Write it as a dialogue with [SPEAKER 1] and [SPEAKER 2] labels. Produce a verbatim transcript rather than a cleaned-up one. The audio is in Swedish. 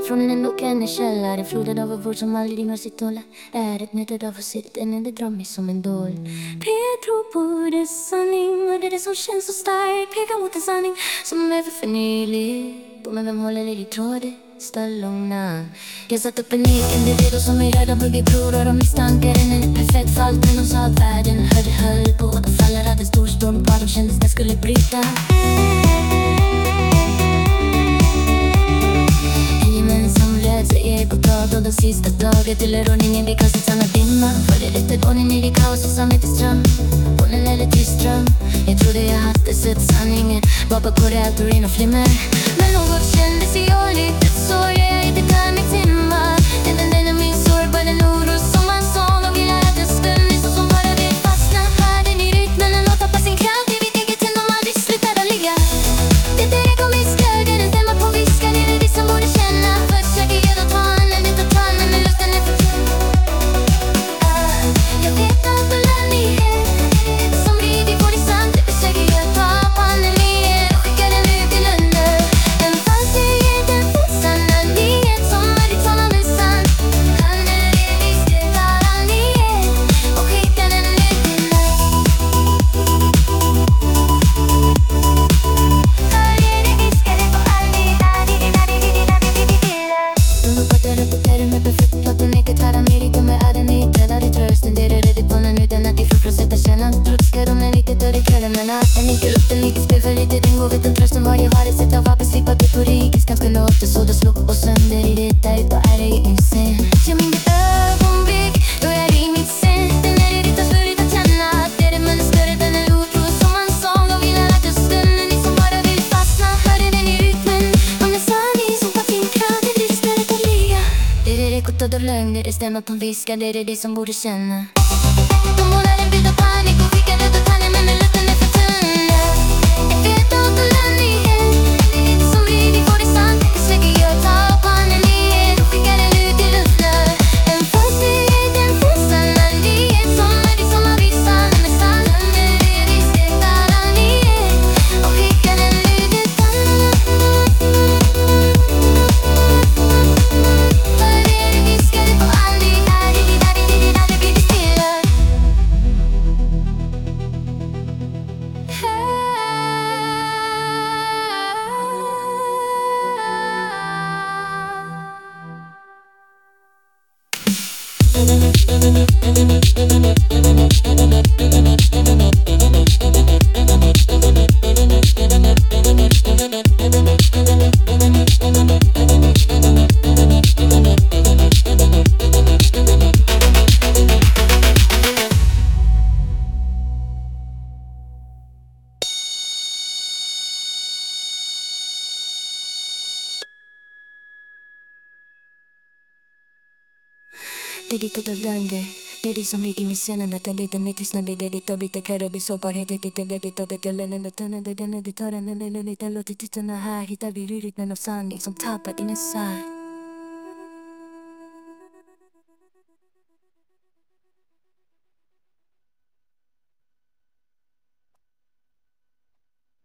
[SPEAKER 1] Från en okänd källare, floden av vår som aldrig rimmar sitt håll. Är ett nätet av sitt, en enda drar mig som en dål. Petro på det sanning, och det är det som känns så starkt. Pekar mot en sanning som är för förnylig. Men vem håller i ditt tråd? Stallongna. Jag satt upp en eken, det är redo som är rädda buggeprorar och misstankar. En är perfekt fall, men de sa att världen hörde höll på att falla. Hade stor storm på, de kändes det skulle bryta. På dag och den sista dagen till ordningen vi kastar samma dimma. För det rätter ordningen i kaos och samvetets ström. Bonnen eller tyst ström. Jag trodde jag hade sett sanningen bakom korridorin och flimmer. Men något kändes i år lite så. Jag är inte där med timma. Den den den är min sorg, bara den oro som man sa. Och vill att den stämmer så som bara vill fastna. Världen i rytmen och tappa sin kraft. I mitt eget hem och aldrig slutar att ligga. Det är det jag kommer skör, det är den stämma på viskar. Det är det som borde känna. Försöker jag att ta handen, inte ta handen, men luften är för tunn. Jag vet att alla ni är som rider på det sant. Det försöker jag ta på handen igen och skickar den ut i lönder. En fast jag ger den för sanna nyhet som är ditt såna med sant. Handen är visst det alla ni är och skickar den ut i lönder. En inte lukten, inte spel för lite ringo. Vet en trösten var jag hade sett av apel. Slippa det på rikes, ganska lågt och så det slog och sönder i det där ute är det ingen sen. Jag minns ett ögonblick då jag är i mitt sen. Den är i ditt och slurigt att känna att det är det men större den är otro som man sång och vill att jag stunden ni som bara vill fastna. Hörde den i rytmen om jag sa ni som på fin krav. Det blir större att ligga. Det är det ekot av lögn, det är det stämmer på viskar. Det är det som borde känna. De målar en bild av panik och skickar ut och tannar men med luften är för tunn. Jag vet att alla ni är som rider på det sant. Det försöker jag ta på handen igen och skickar den ut i luften. En fastighet, en fässan nyhet som är det som har visst sann. Men sann, det är visst det alla ni är och skickar den ut i luften. För det du viskar på aldrig, aldrig, aldrig, aldrig blir det stilla. Det är ditt och dödande. Det är det som ligger i scenen. Att den lite mitt i snabbt. Det är ditt och bitar kär och blir sårbarhet. Det är det ditt och det gäller. Den är den är det tar den. Den är lite låter tittarna här. Hittar vi rytmen av sanning som tappar in en sarg.